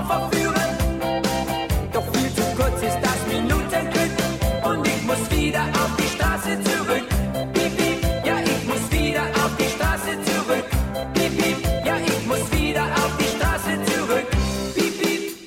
Frau verführen. Doch viel zu kurz ist das Minutenglück und ich muss wieder auf die Straße zurück. Piep, piep, ja, ich muss wieder auf die Straße zurück. Piep, piep, ja, ich muss wieder auf die Straße zurück. Piep, piep.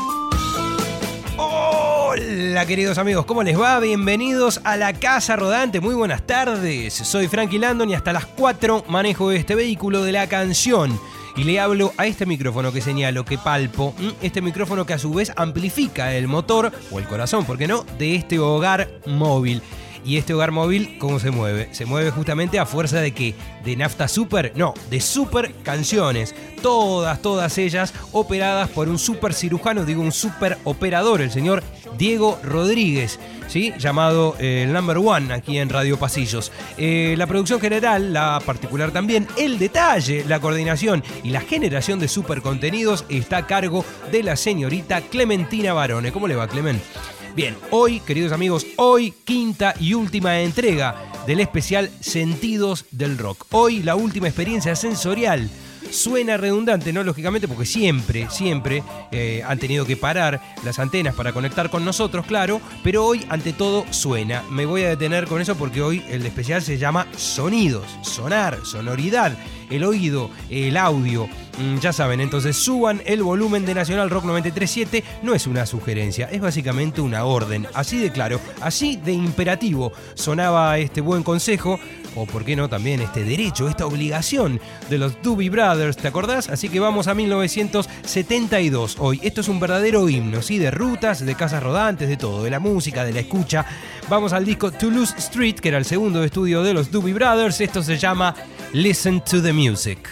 Hola queridos amigos, ¿cómo les va? Bienvenidos a la Casa Rodante, muy buenas tardes. Soy Frankie Landon y hasta las 4 manejo este vehículo de la canción. Y le hablo a este micrófono que señalo, que palpo, este micrófono que a su vez amplifica el motor, o el corazón, ¿por qué no?, de este hogar móvil. Y este hogar móvil, ¿cómo se mueve? Se mueve justamente a fuerza de ¿qué? ¿De nafta super? No, de super canciones. Todas ellas operadas por un super cirujano, digo un super operador, el señor Diego Rodríguez, ¿sí? Llamado el number one aquí en Radio Pasillos. La producción general, la particular también, el detalle, la coordinación y la generación de super contenidos está a cargo de la señorita Clementina Barone. ¿Cómo le va, Clemen? Bien, hoy, queridos amigos, hoy quinta y última entrega del especial Sentidos del Rock. Hoy la última experiencia sensorial. Suena redundante, ¿no? Lógicamente, porque siempre han tenido que parar las antenas para conectar con nosotros, claro, pero hoy ante todo suena. Me voy a detener con eso porque hoy el especial se llama Sonidos, sonar, sonoridad, el oído, el audio. Ya saben, entonces suban el volumen de Nacional Rock 93.7. No es una sugerencia, es básicamente una orden. Así de claro, así de imperativo sonaba este buen consejo, o por qué no también este derecho, esta obligación de los Doobie Brothers, ¿te acordás? Así que vamos a 1972 hoy. Esto es un verdadero himno, ¿sí? De rutas, de casas rodantes, de todo, de la música, de la escucha. Vamos al disco Toulouse Street, que era el segundo estudio de los Doobie Brothers. Esto se llama Listen to the Music.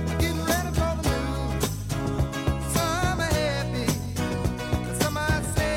Some are happy, some are sad.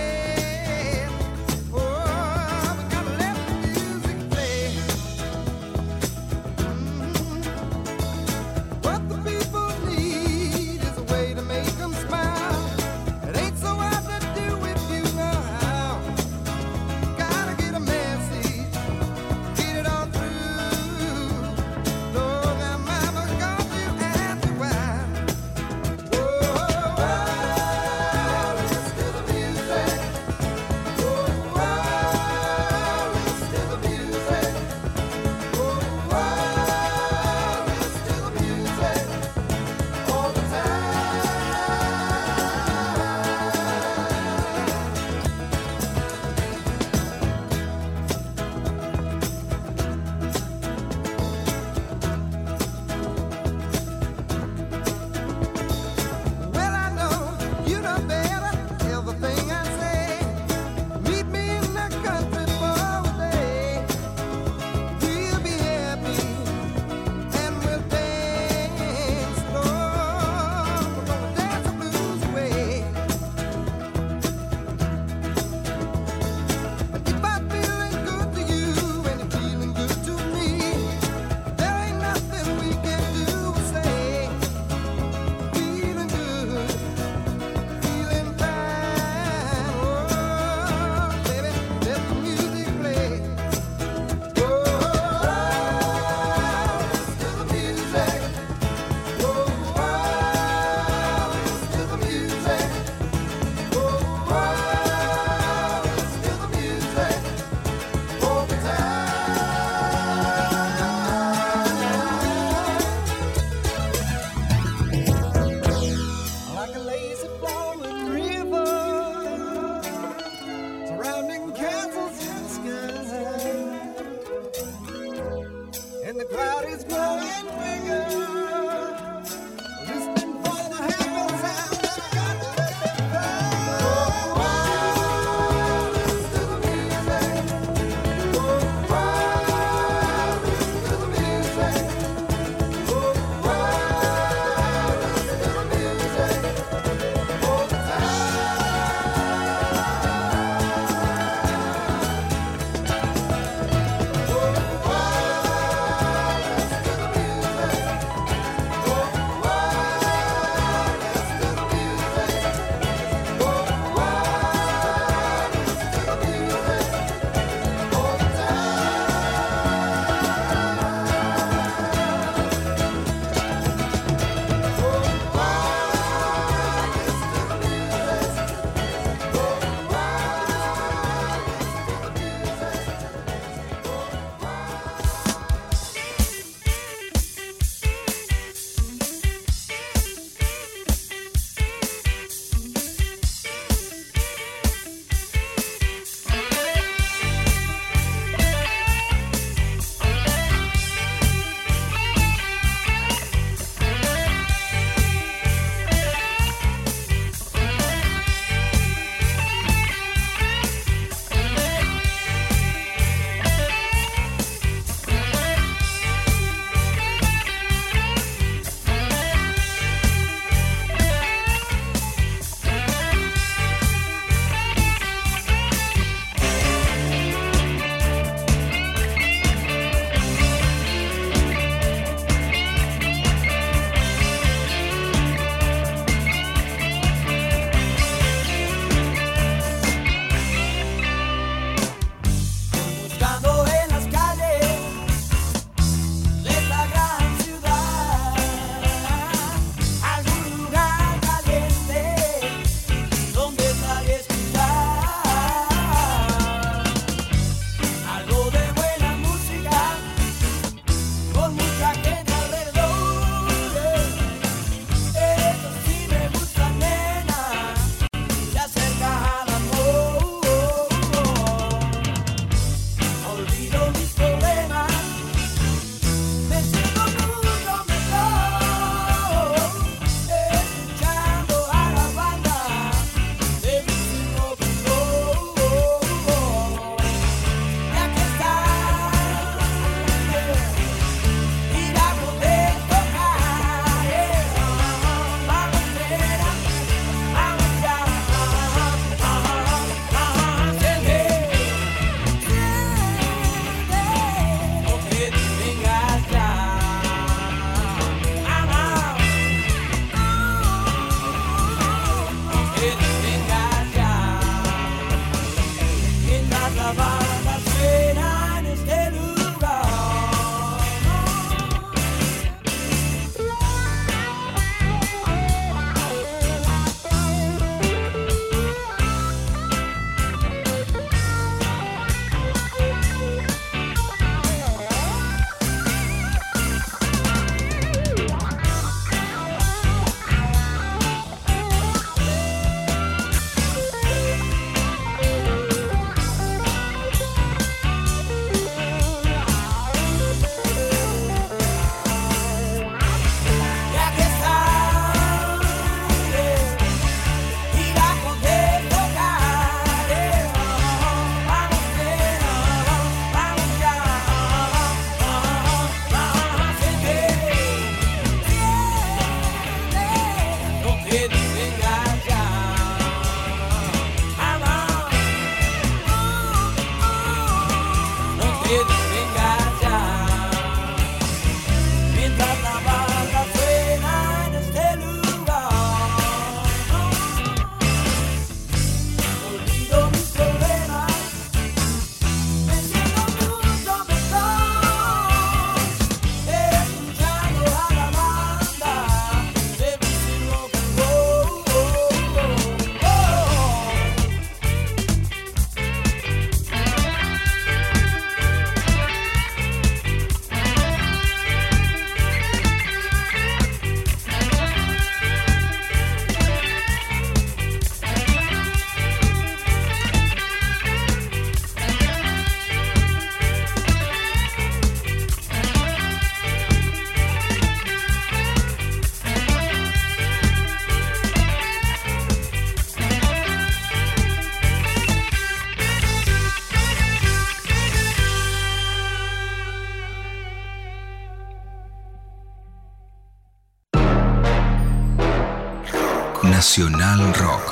Nacional Rock.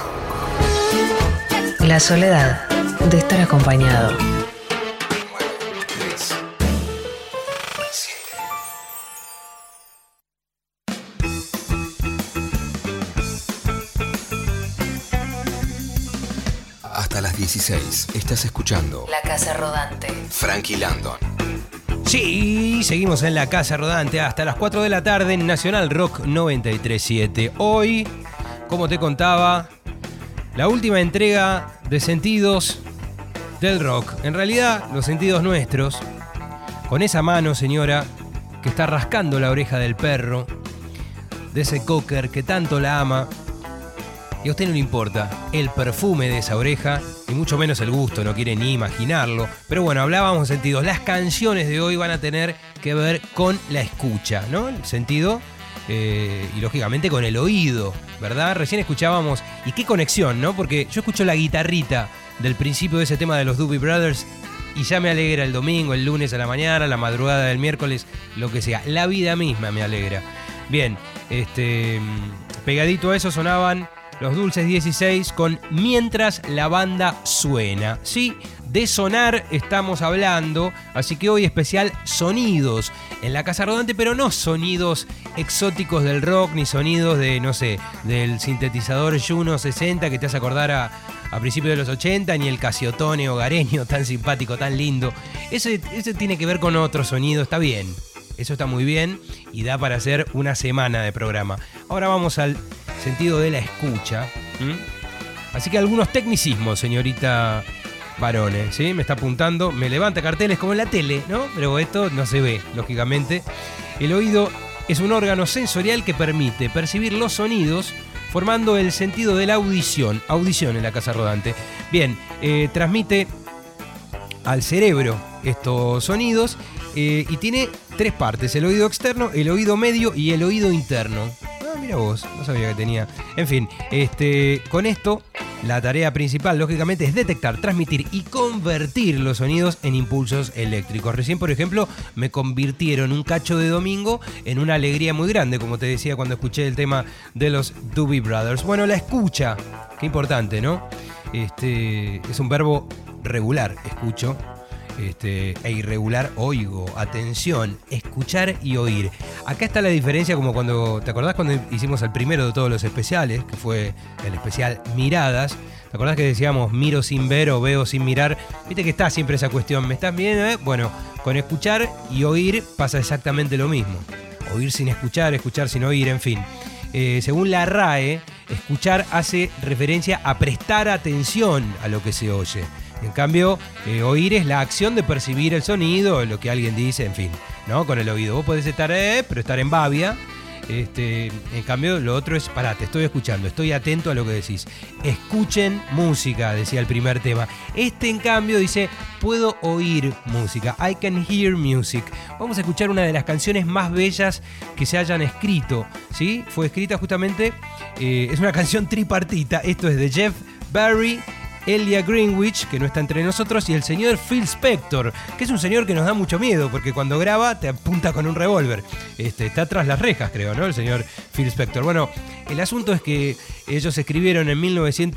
La soledad de estar acompañado. Hasta las 16 estás escuchando La Casa Rodante. Frankie Landon. Sí, seguimos en La Casa Rodante hasta las 4 de la tarde en Nacional Rock 93.7. Hoy, como te contaba, la última entrega de Sentidos del Rock. En realidad, los sentidos nuestros, con esa mano, señora, que está rascando la oreja del perro, de ese cocker que tanto la ama. Y a usted no le importa el perfume de esa oreja, y mucho menos el gusto, no quiere ni imaginarlo. Pero bueno, hablábamos de sentidos. Las canciones de hoy van a tener que ver con la escucha, ¿no? El sentido y lógicamente con el oído, ¿verdad? Recién escuchábamos, y qué conexión, ¿no? Porque yo escucho la guitarrita del principio de ese tema de los Doobie Brothers y ya me alegra el domingo, el lunes a la mañana, la madrugada del miércoles, lo que sea. La vida misma me alegra. Bien, pegadito a eso sonaban Los Dulces 16 con Mientras la banda suena. Sí, de sonar estamos hablando, así que hoy especial sonidos en La Casa Rodante, pero no sonidos exóticos del rock, ni sonidos de, no sé, del sintetizador Juno 60 que te hace acordar a principios de los 80, ni el Casiotone hogareño tan simpático, tan lindo. Ese tiene que ver con otro sonido, está bien. Eso está muy bien y da para hacer una semana de programa. Ahora vamos al sentido de la escucha. Así que algunos tecnicismos, señorita Barone, ¿sí? Me está apuntando, me levanta carteles como en la tele, ¿no? Pero esto no se ve, lógicamente. El oído es un órgano sensorial que permite percibir los sonidos formando el sentido de la audición. Audición en La Casa Rodante. Bien, transmite al cerebro estos sonidos y tiene tres partes: el oído externo, el oído medio y el oído interno. Ah, mira vos, no sabía que tenía. En fin, con esto la tarea principal, lógicamente, es detectar, transmitir y convertir los sonidos en impulsos eléctricos. Recién, por ejemplo, me convirtieron un cacho de domingo en una alegría muy grande, como te decía cuando escuché el tema de los Doobie Brothers. Bueno, la escucha, qué importante, ¿no? Es un verbo regular, escucho. E irregular, oigo. Atención, escuchar y oír. Acá está la diferencia, como cuando, ¿te acordás cuando hicimos el primero de todos los especiales? Que fue el especial Miradas. ¿Te acordás que decíamos miro sin ver o veo sin mirar? Viste que está siempre esa cuestión, ¿me estás viendo? Bueno, con escuchar y oír pasa exactamente lo mismo. Oír sin escuchar, escuchar sin oír, en fin. Según la RAE, escuchar hace referencia a prestar atención a lo que se oye. En cambio, oír es la acción de percibir el sonido, lo que alguien dice, en fin, ¿no? Con el oído. Vos podés estar, pero estar en babia. En cambio, lo otro es, pará, te estoy escuchando, estoy atento a lo que decís. Escuchen música, decía el primer tema. En cambio, dice, puedo oír música. I can hear music. Vamos a escuchar una de las canciones más bellas que se hayan escrito, ¿sí? Fue escrita justamente, es una canción tripartita. Esto es de Jeff Barry, Elia Greenwich, que no está entre nosotros, y el señor Phil Spector, que es un señor que nos da mucho miedo, porque cuando graba te apunta con un revólver. Está tras las rejas, creo, ¿no? El señor Phil Spector. Bueno, el asunto es que ellos escribieron en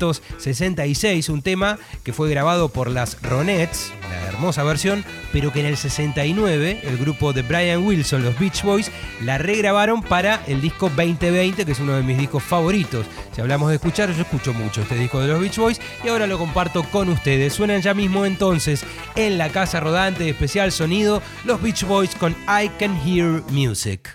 1966 un tema que fue grabado por las Ronettes, la hermosa versión, pero que en el 69 el grupo de Brian Wilson, los Beach Boys, la regrabaron para el disco 2020, que es uno de mis discos favoritos. Si hablamos de escuchar, yo escucho mucho este disco de los Beach Boys y ahora lo comparto con ustedes. Suenan ya mismo entonces en La Casa Rodante de especial sonido los Beach Boys con I Can Hear Music.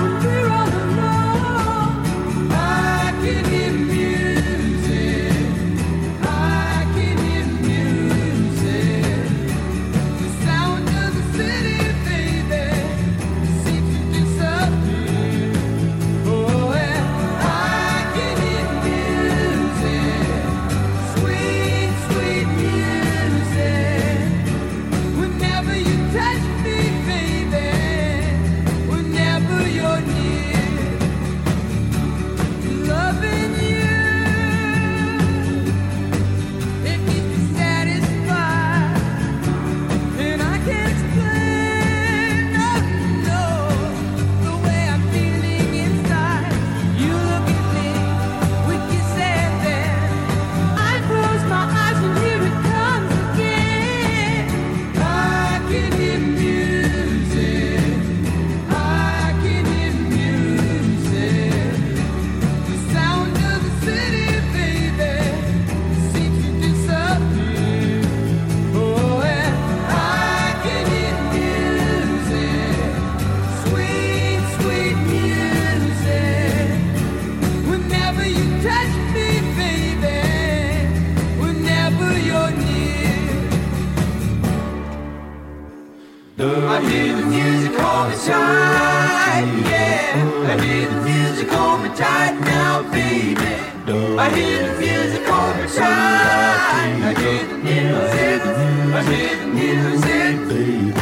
I can hear music. hear the music hold me tight, yeah. I hear the music hold me tight now, baby. I hear the music hold me tight. I hear the music, I hear the music, baby.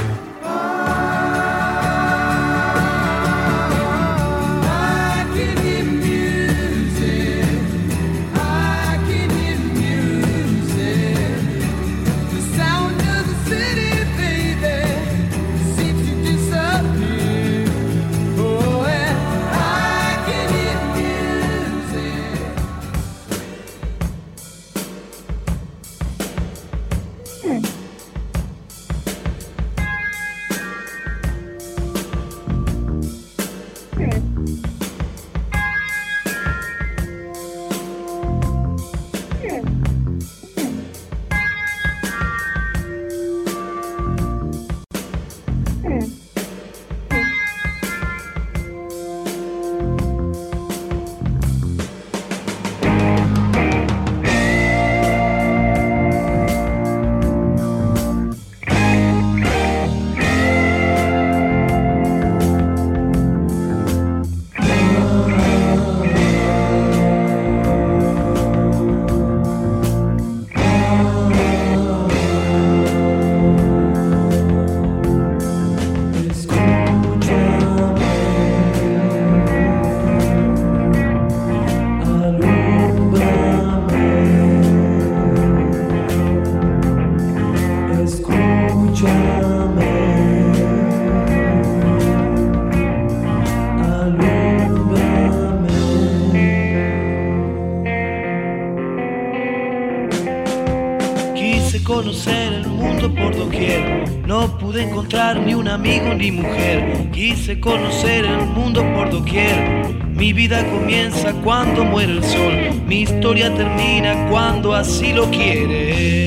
Conocer el mundo por doquier, no pude encontrar ni un amigo ni mujer. Quise conocer el mundo por doquier. Mi vida comienza cuando muere el sol, mi historia termina cuando así lo quiere.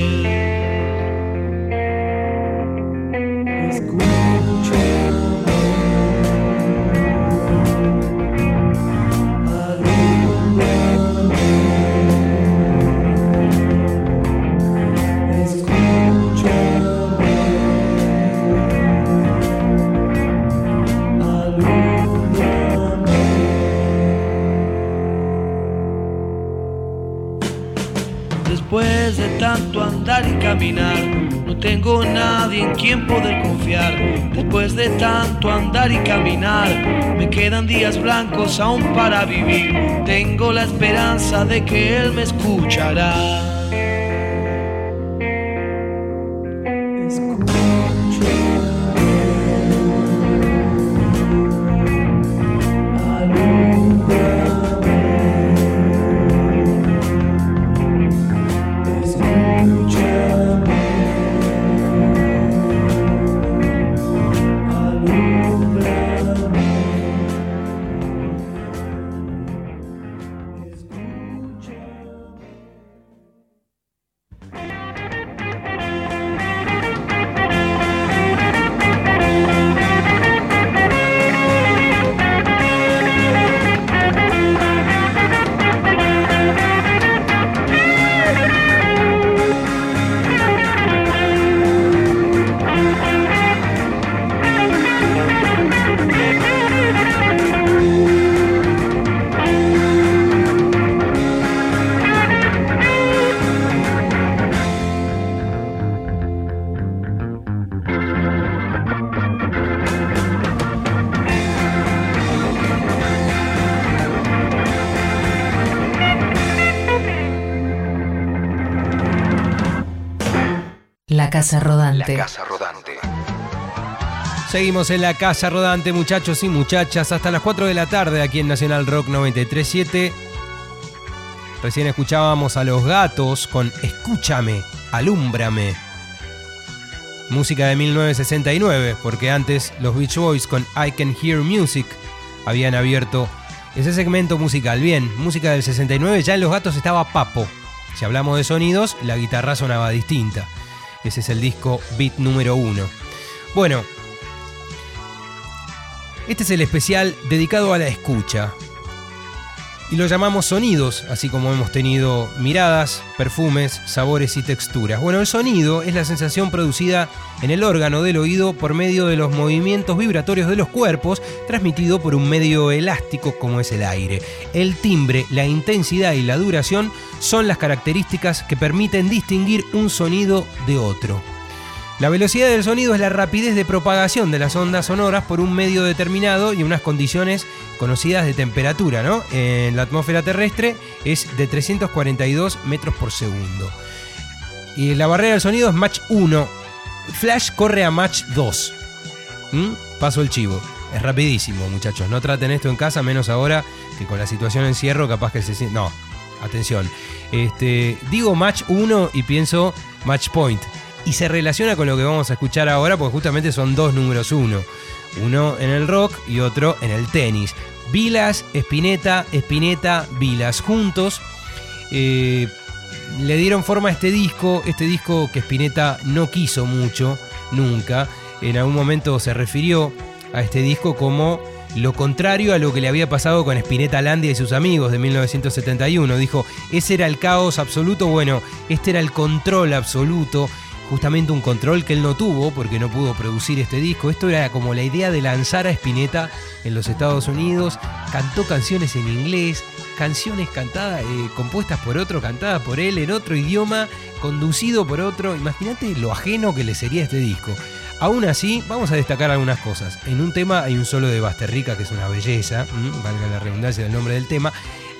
Después de tanto andar y caminar, no tengo nadie en quien poder confiar. Después de tanto andar y caminar, me quedan días blancos aún para vivir. Tengo la esperanza de que él me escuchará. La Casa Rodante. La Casa Rodante. Seguimos en La Casa Rodante, muchachos y muchachas, hasta las 4 de la tarde aquí en Nacional Rock 93.7. Recién escuchábamos a Los Gatos con Escúchame, Alúmbrame. Música de 1969, porque antes los Beach Boys con I Can Hear Music habían abierto ese segmento musical. Bien, música del 69, ya en Los Gatos estaba Papo. Si hablamos de sonidos, la guitarra sonaba distinta. Ese es el disco Beat número 1. Bueno, este es el especial dedicado a la escucha. Y lo llamamos sonidos, así como hemos tenido miradas, perfumes, sabores y texturas. Bueno, el sonido es la sensación producida en el órgano del oído por medio de los movimientos vibratorios de los cuerpos, transmitido por un medio elástico como es el aire. El timbre, la intensidad y la duración son las características que permiten distinguir un sonido de otro. La velocidad del sonido es la rapidez de propagación de las ondas sonoras por un medio determinado y unas condiciones conocidas de temperatura, ¿no? En la atmósfera terrestre es de 342 metros por segundo. Y la barrera del sonido es Mach 1. Flash corre a Mach 2. Paso el chivo. Es rapidísimo, muchachos. No traten esto en casa, menos ahora que con la situación de encierro capaz que se siente... No, atención. Digo Mach 1 y pienso Match Point. Y se relaciona con lo que vamos a escuchar ahora porque justamente son dos números uno. Uno en el rock y otro en el tenis. Vilas, Spinetta, Vilas. Juntos le dieron forma a este disco que Spinetta no quiso mucho, nunca. En algún momento se refirió a este disco como lo contrario a lo que le había pasado con Spinetta Landia y sus amigos de 1971. Dijo, ese era el caos absoluto, bueno, este era el control absoluto. Justamente un control que él no tuvo porque no pudo producir este disco. Esto era como la idea de lanzar a Spinetta en los Estados Unidos. Cantó canciones en inglés, canciones cantadas, compuestas por otro, cantadas por él en otro idioma, conducido por otro. Imagínate lo ajeno que le sería este disco. Aún así, vamos a destacar algunas cosas. En un tema hay un solo de Basterrica que es una belleza, valga la redundancia del nombre del tema.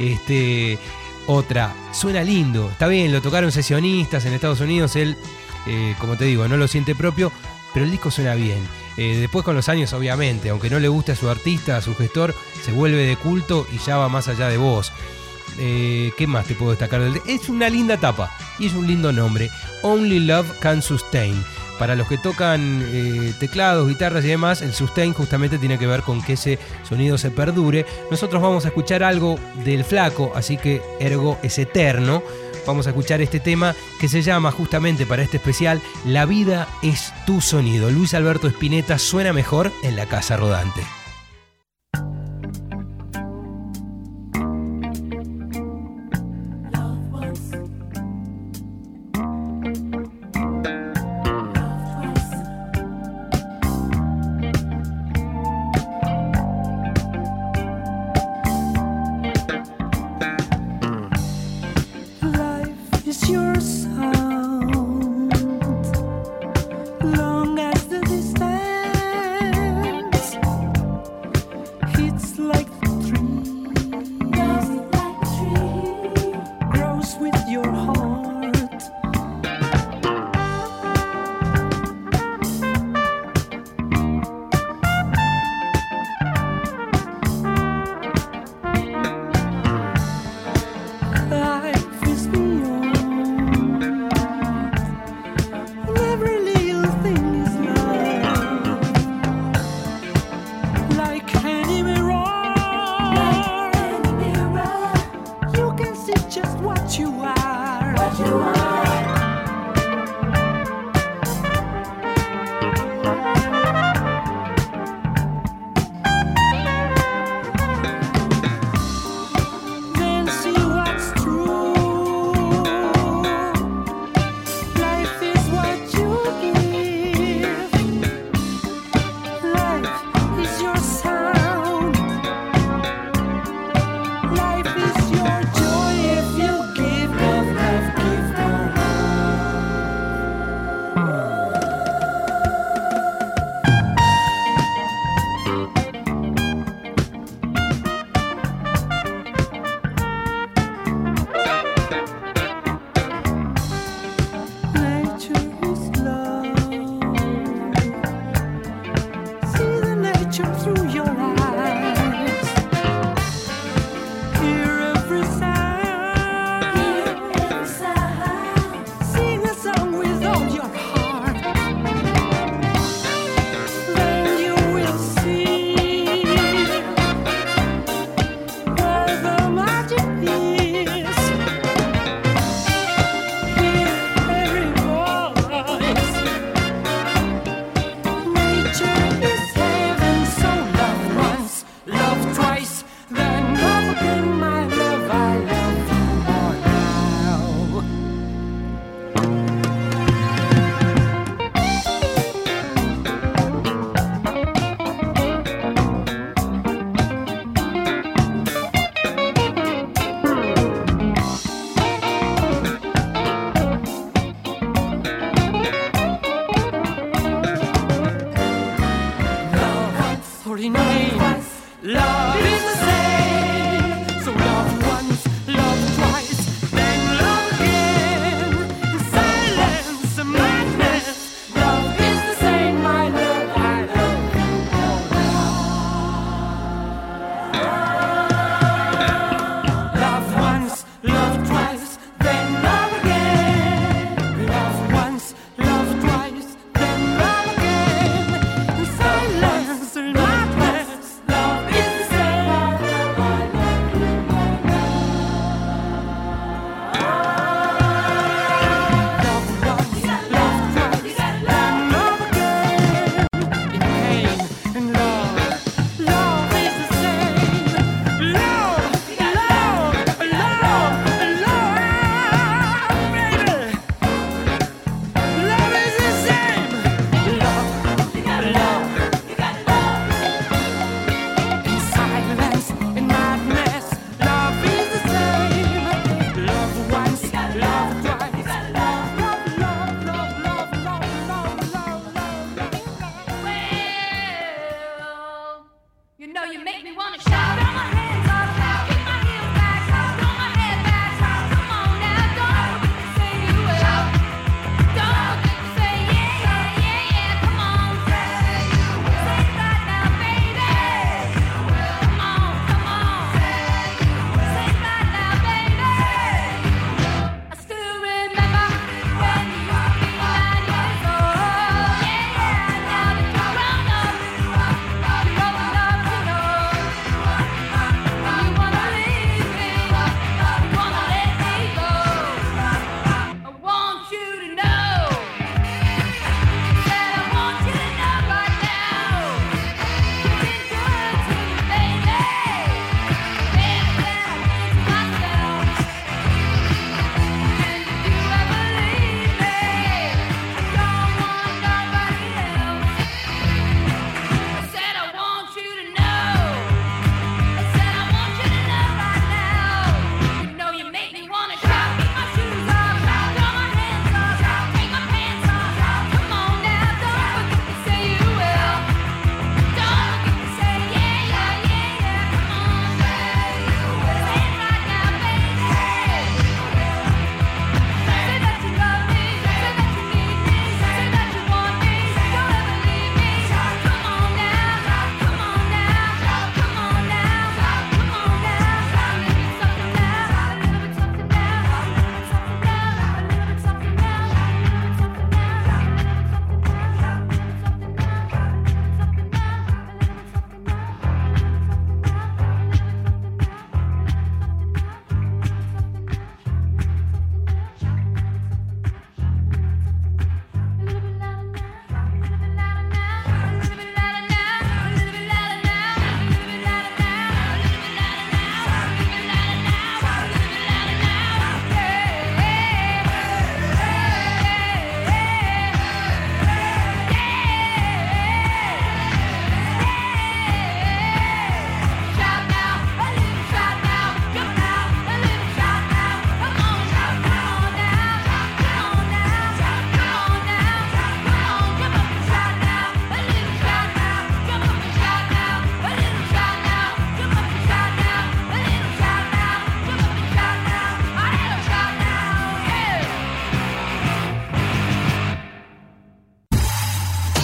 Otra, suena lindo, está bien, lo tocaron sesionistas en Estados Unidos, él... como te digo, no lo siente propio, pero el disco suena bien. Después con los años, obviamente, aunque no le guste a su artista, a su gestor, se vuelve de culto y ya va más allá de vos. ¿Qué más te puedo destacar del disco? Es una linda tapa y es un lindo nombre. Only Love Can Sustain. Para los que tocan teclados, guitarras y demás, el sustain justamente tiene que ver con que ese sonido se perdure. Nosotros vamos a escuchar algo del Flaco, así que ergo es eterno. Vamos a escuchar este tema que se llama justamente para este especial La vida es tu sonido. Luis Alberto Spinetta suena mejor en la Casa Rodante.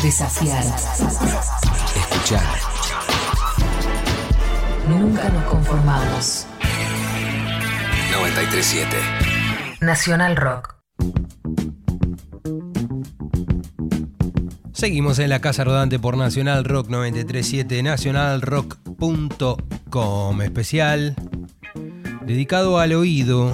Desafiar. Escuchar. Nunca nos conformamos. 93.7. Nacional Rock. Seguimos en la Casa Rodante por Nacional Rock 93.7, nacionalrock.com. Especial dedicado al oído.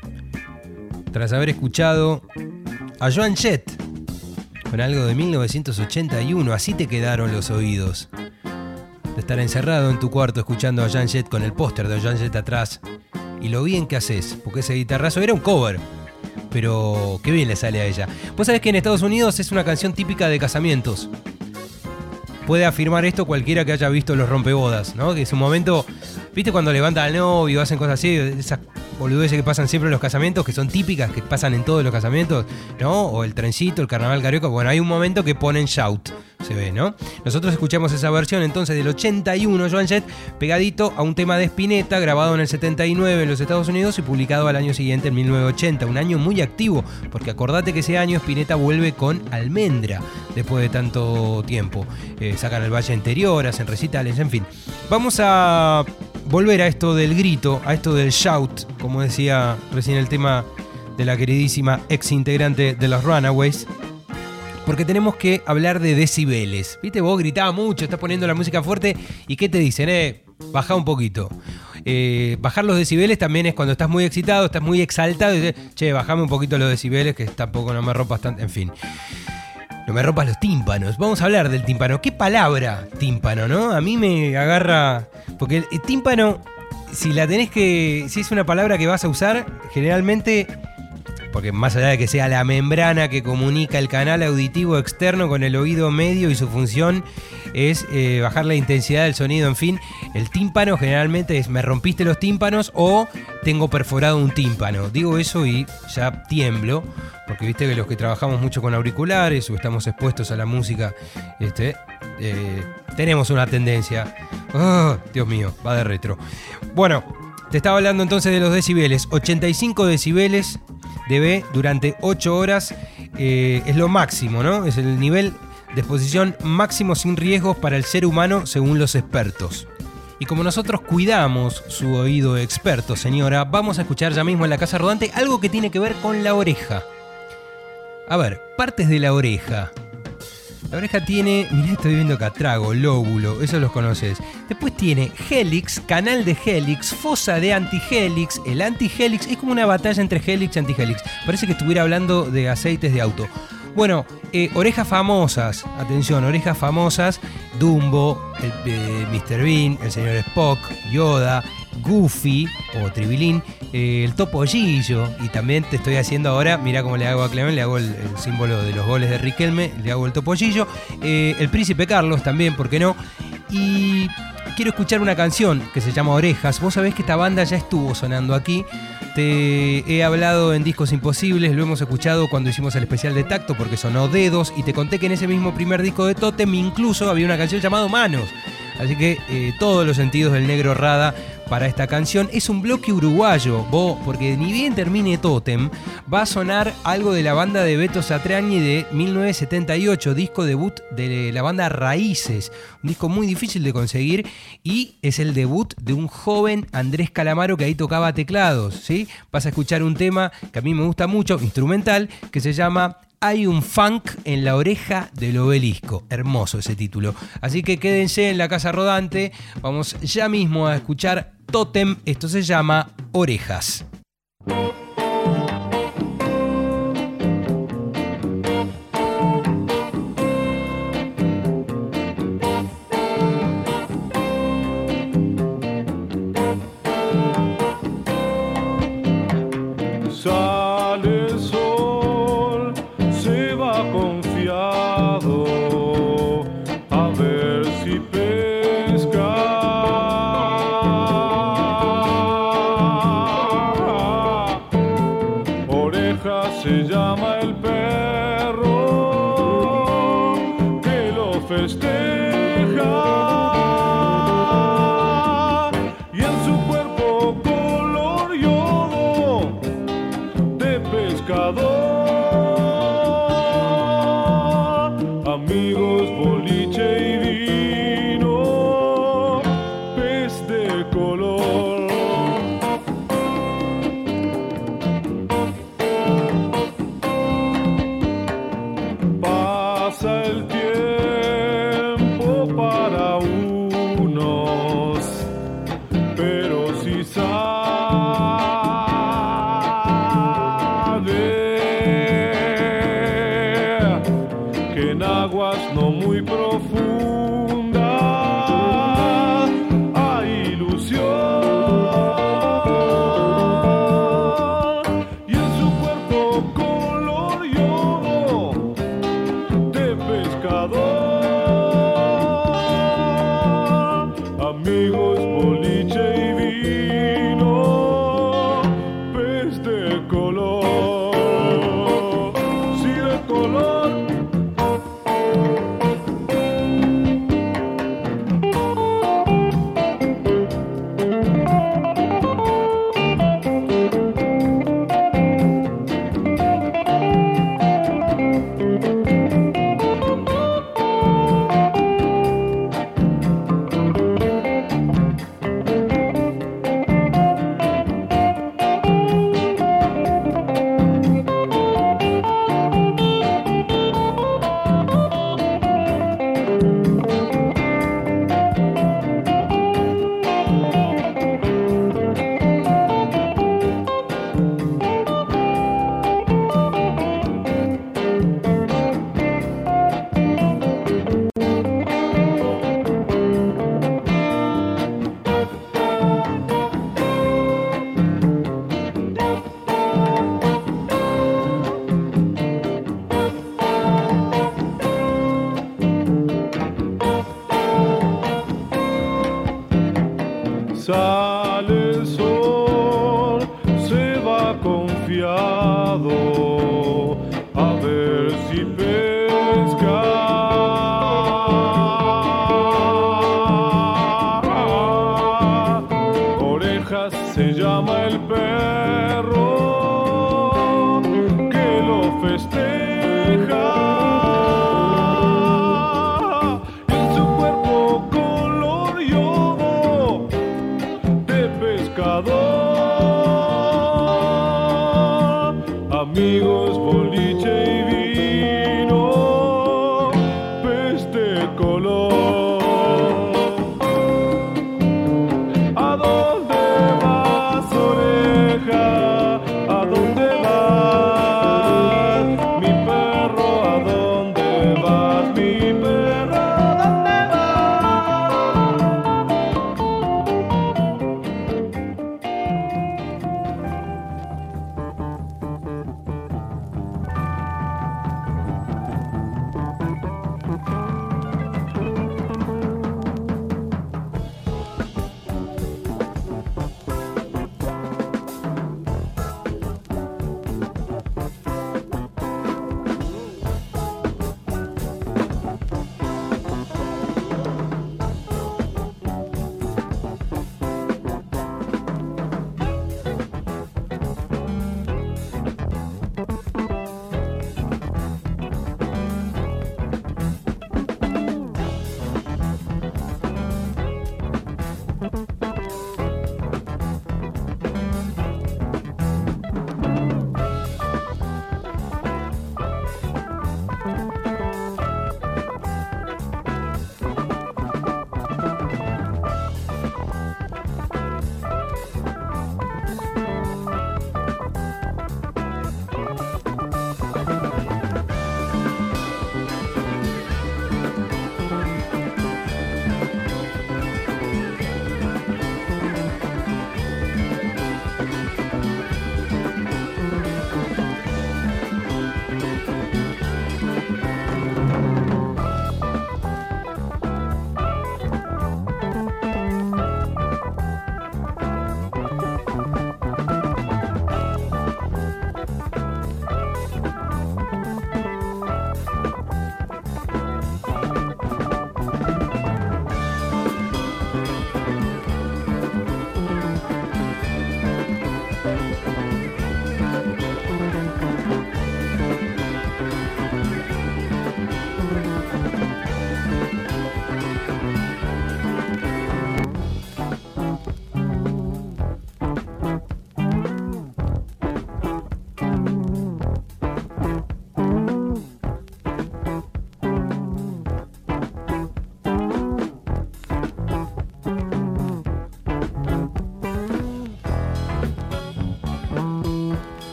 Tras haber escuchado a Joan Jett con algo de 1981, Así te quedaron los oídos. De estar encerrado en tu cuarto escuchando a Joan Jett con el póster de Joan Jett atrás. Y lo bien que haces, porque ese guitarrazo era un cover, pero qué bien le sale a ella. Vos sabés que en Estados Unidos es una canción típica de casamientos. Puede afirmar esto cualquiera que haya visto Los Rompebodas, ¿no? Que es un momento, ¿viste cuando levantan al novio, hacen cosas así? Esas boludeces que pasan siempre en los casamientos, que son típicas, que pasan en todos los casamientos, ¿no? O el trencito, el carnaval carioca. Bueno, hay un momento que ponen shout, se ve, ¿no? Nosotros escuchamos esa versión entonces del 81, Joan Jett, pegadito a un tema de Spinetta, grabado en el 79 en los Estados Unidos y publicado al año siguiente, en 1980. Un año muy activo, porque acordate que ese año Spinetta vuelve con Almendra, después de tanto tiempo. Sacan El Valle Interior, hacen recitales, en fin. Vamos a volver a esto del grito, a esto del shout, como decía recién el tema de la queridísima ex integrante de los Runaways, porque tenemos que hablar de decibeles. Viste, vos gritabas mucho, estás poniendo la música fuerte y ¿qué te dicen? Bajá un poquito. Bajar los decibeles también es cuando estás muy excitado, estás muy exaltado y dices, che, bajame un poquito los decibeles que tampoco no me rompas tanto, en fin. No me rompas los tímpanos. Vamos a hablar del tímpano. ¿Qué palabra tímpano, no? A mí me agarra... Porque el tímpano, si es una palabra que vas a usar, generalmente... Porque más allá de que sea la membrana que comunica el canal auditivo externo con el oído medio y su función es bajar la intensidad del sonido, en fin, el tímpano generalmente es me rompiste los tímpanos o tengo perforado un tímpano. Digo eso y ya tiemblo, porque viste que los que trabajamos mucho con auriculares o estamos expuestos a la música, tenemos una tendencia. Oh, Dios mío, va de retro. Bueno, te estaba hablando entonces de los decibeles. 85 decibeles dB durante 8 horas es lo máximo, ¿no? Es el nivel de exposición máximo sin riesgos para el ser humano según los expertos. Y como nosotros cuidamos su oído experto, señora, vamos a escuchar ya mismo en la Casa Rodante algo que tiene que ver con la oreja. A ver, partes de la oreja. La oreja tiene, mirá, estoy viendo acá, trago, lóbulo, eso los conoces. Después tiene hélix, canal de hélix, fosa de antihélix. El antihélix es como una batalla entre hélix y antihélix. Parece que estuviera hablando de aceites de auto. Bueno, orejas famosas, atención, orejas famosas. Dumbo, Mr. Bean, el señor Spock, Yoda, Goofy o Tribilín, el Topollillo, y también te estoy haciendo ahora, mirá cómo le hago a Clemen, le hago el símbolo de los goles de Riquelme, le hago el Topollillo, el Príncipe Carlos también, ¿por qué no? Y quiero escuchar una canción que se llama Orejas. Vos sabés que esta banda ya estuvo sonando aquí. Te he hablado en Discos Imposibles, lo hemos escuchado cuando hicimos el especial de Tacto porque sonó Dedos, y te conté que en ese mismo primer disco de Totem incluso había una canción llamada Manos. Así que todos los sentidos del Negro Rada para esta canción. Es un bloque uruguayo, porque ni bien termine Totem, va a sonar algo de la banda de Beto Satriani de 1978, disco debut de la banda Raíces, un disco muy difícil de conseguir, y es el debut de un joven Andrés Calamaro que ahí tocaba teclados, ¿sí? Vas a escuchar un tema que a mí me gusta mucho, instrumental, que se llama Hay un funk en la oreja del obelisco. Hermoso ese título. Así que quédense en la Casa Rodante. Vamos ya mismo a escuchar Totem. Esto se llama Orejas. Se llama el perro que lo festeja, y en su cuerpo color yodo de pescador. Amigo boliche y vino, pez de color. Pasa el tiempo para unos, pero si sabe que en aguas no muy profundas hay ilusión, y en su cuerpo color yodo de pescador. Amigos, boliche y vino, pez de color, sí de color.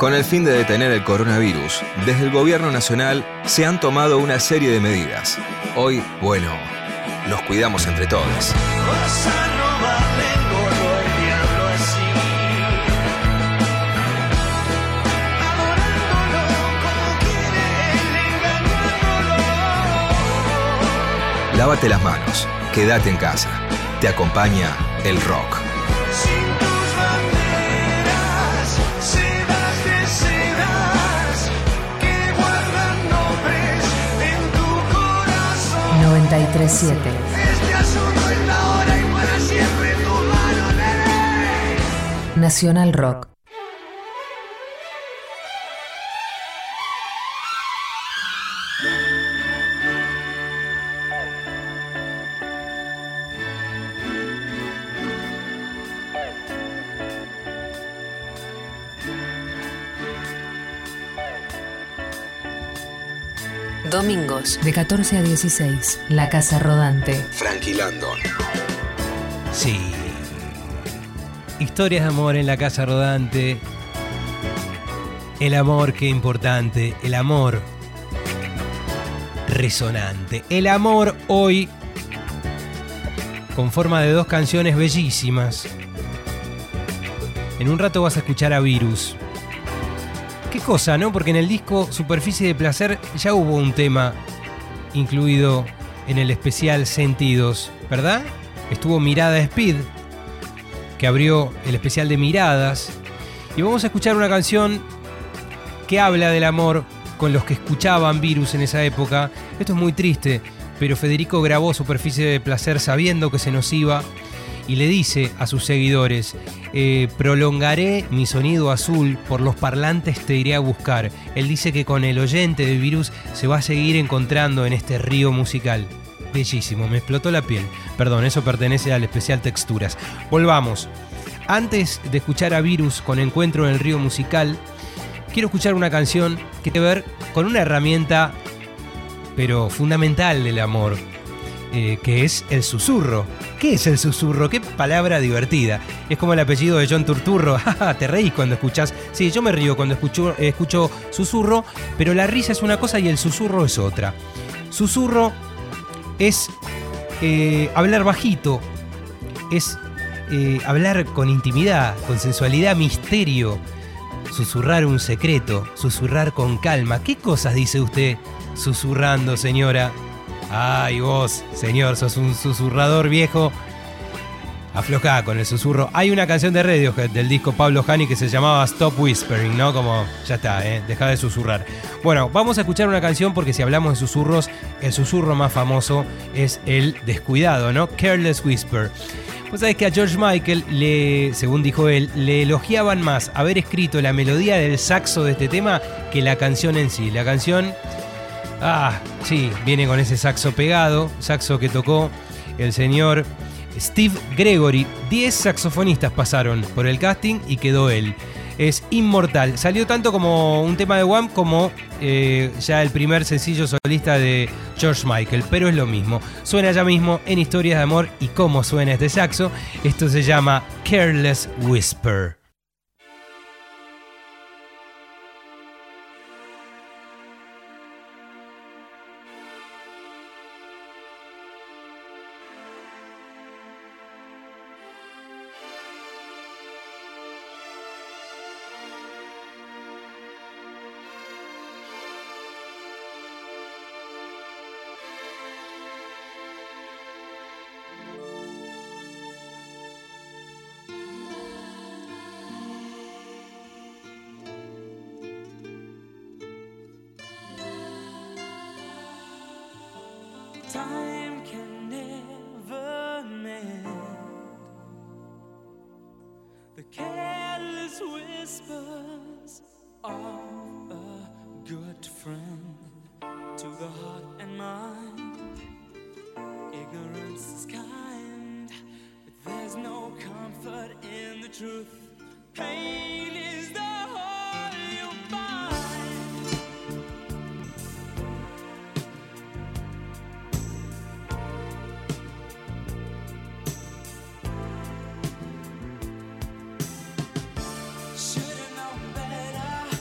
Con el fin de detener el coronavirus, desde el gobierno nacional se han tomado una serie de medidas. Hoy, bueno, nos cuidamos entre todos. Lávate las manos, quédate en casa. Te acompaña el rock. 93.7 Nacional Rock. Domingos de 14 a 16, La Casa Rodante. Frankie Landon. Sí. Historias de amor en La Casa Rodante. El amor, qué importante. El amor resonante. El amor hoy con forma de dos canciones bellísimas. En un rato vas a escuchar a Virus. Qué cosa, ¿no? Porque en el disco Superficie de Placer ya hubo un tema incluido en el especial Sentidos, ¿verdad? Estuvo Mirada Speed, que abrió el especial de Miradas. Y vamos a escuchar una canción que habla del amor con los que escuchaban Virus en esa época. Esto es muy triste, pero Federico grabó Superficie de Placer sabiendo que se nos iba y le dice a sus seguidores: prolongaré mi sonido azul, por los parlantes te iré a buscar. Él dice que con el oyente de Virus se va a seguir encontrando en este río musical. Bellísimo, me explotó la piel. Perdón, eso pertenece al especial Texturas. Volvamos. Antes de escuchar a Virus con Encuentro en el río musical, quiero escuchar una canción que tiene que ver con una herramienta, pero fundamental del amor, que es el susurro. ¿Qué es el susurro? Qué palabra divertida. Es como el apellido de John Turturro. Te reís cuando escuchás. Sí, yo me río cuando escucho susurro, pero la risa es una cosa y el susurro es otra. Susurro es hablar bajito, es hablar con intimidad, con sensualidad, misterio, susurrar un secreto, susurrar con calma. ¿Qué cosas dice usted susurrando, señora? Ay, vos, señor, sos un susurrador viejo. Aflojá con el susurro. Hay una canción de Radiohead del disco Pablo Honey que se llamaba Stop Whispering, ¿no? Como, ya está, dejá de susurrar. Bueno, vamos a escuchar una canción porque si hablamos de susurros, el susurro más famoso es el descuidado, ¿no? Careless Whisper. Pues sabés que a George Michael, según dijo él, le elogiaban más haber escrito la melodía del saxo de este tema que la canción en sí. La canción... sí, viene con ese saxo pegado, saxo que tocó el señor Steve Gregory. 10 saxofonistas pasaron por el casting y quedó él. Es inmortal. Salió tanto como un tema de Wham como ya el primer sencillo solista de George Michael, pero es lo mismo. Suena ya mismo en Historias de Amor. ¿Y cómo suena este saxo? Esto se llama Careless Whisper. Time can never mend the careless whispers of a good friend to the heart and mind. Ignorance is kind, but there's no comfort in the truth. Pain is the whole you find. Should've known better.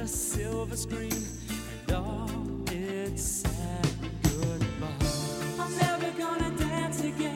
a silver screen, and all it said goodbye. I'm never gonna dance again.